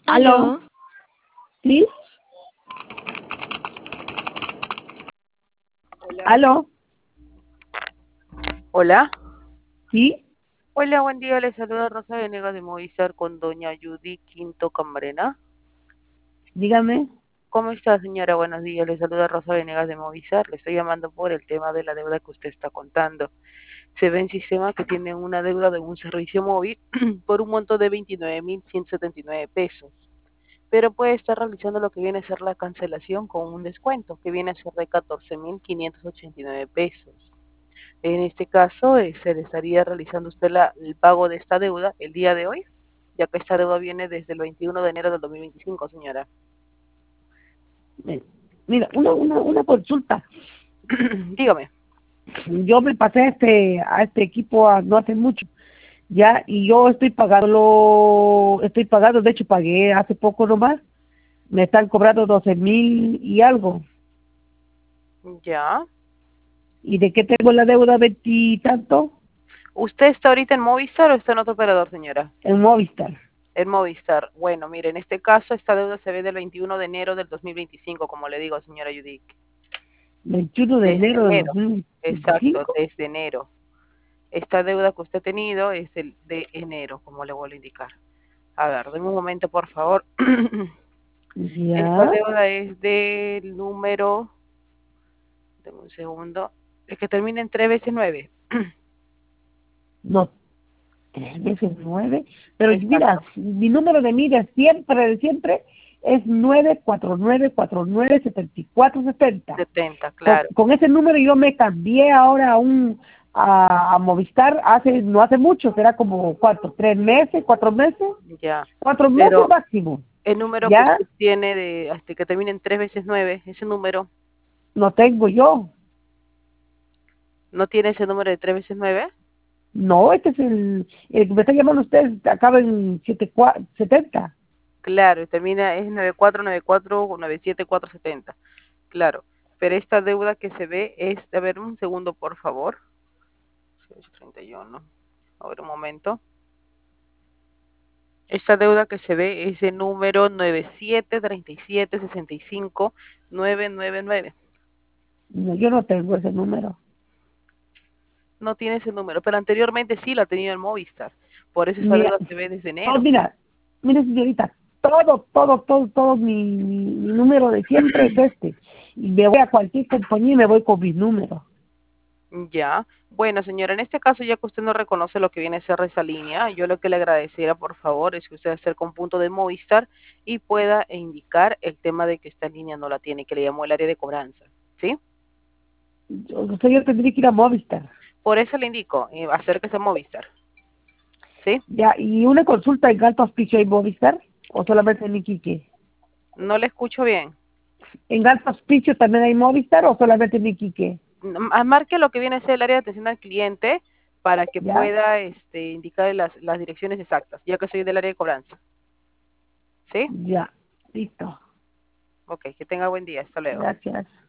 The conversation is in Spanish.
¿Aló? ¿Aló? ¿Sí? Hola. ¿Aló? Hola. ¿Sí? Hola, buen día. Les saluda Rosa Venegas de Movistar con doña Judy Quinto Camarena. Dígame. ¿Cómo está, señora? Buenos días. Les saluda Rosa Venegas de Movistar. Le estoy llamando por el tema de la deuda que usted está contando. Se ve en sistema que tiene una deuda de un servicio móvil por un monto de 29.179 pesos. Pero puede estar realizando lo que viene a ser la cancelación con un descuento, que viene a ser de 14.589 pesos. En este caso, se le estaría realizando usted el pago de esta deuda el día de hoy, ya que esta deuda viene desde el 21 de enero del 2025, señora. Eh, Mira, una consulta. Dígame. Yo me pasé a este equipo no hace mucho, ya, y yo estoy pagando, de hecho pagué hace poco nomás, me están cobrando 12,000 y algo. Ya. ¿Y de qué tengo la deuda veintitanto? ¿Usted está ahorita en Movistar o está en otro operador, señora? En Movistar. En Movistar. Bueno, mire, en este caso esta deuda se ve del 21 de enero del 2025, como le digo, señora Judy. 21 de Desde enero del enero. Exacto, 2025. desde enero. Esta deuda que usted ha tenido es el de enero, como le vuelvo a indicar. A ver, deme un momento, por favor. Esta Ya. deuda es del número, deme un segundo, es que termina en 3 veces 9. No, 3 veces 9. Pero mira, Exacto, mi número de mira siempre es 949497470. 70, Con, claro. con ese número yo me cambié ahora a Movistar no hace mucho, será como ¿cuánto? 3 meses, 4 meses, Ya. 4 meses Pero máximo. el número que Ya usted tiene de que termina en 3 veces 9, ese número, no tengo yo. ¿no tiene ese número de 3 veces 9? No, este es el que me está llamando usted, acaba en 70. Claro, termina, es 9494974770. Claro. Pero esta deuda que se ve es, a ver, un segundo, por favor. 31. A ver, un momento. Esta deuda que se ve es el número 9737665999. No, yo no tengo ese número. No tiene ese número, pero anteriormente sí la tenía en Movistar. Por eso esa Mira, deuda se ve desde oh, enero. mira señorita, todo mi número de siempre es este. Y me voy a cualquier compañía y me voy con mi número. Ya. Bueno, señora, en este caso, ya que usted no reconoce lo que viene a ser esa línea, yo lo que le agradeciera, por favor, es que usted acerque un punto de Movistar y pueda indicar el tema de que esta línea no la tiene, que le llamó el área de cobranza. ¿Sí? O sea, yo tendría que ir a Movistar. Por eso le indico, acérquese a Movistar. ¿Sí? Ya, y una consulta en Alto Hospicio hay Movistar, o solamente en Iquique. No le escucho bien. ¿En Alto Hospicio también hay Movistar o solamente en Iquique? Marque lo que viene a ser el área de atención al cliente para que Ya, pueda indicar las direcciones exactas, ya que soy del área de cobranza. ¿Sí? ya, listo. Ok, que tenga buen día. Hasta luego. Gracias.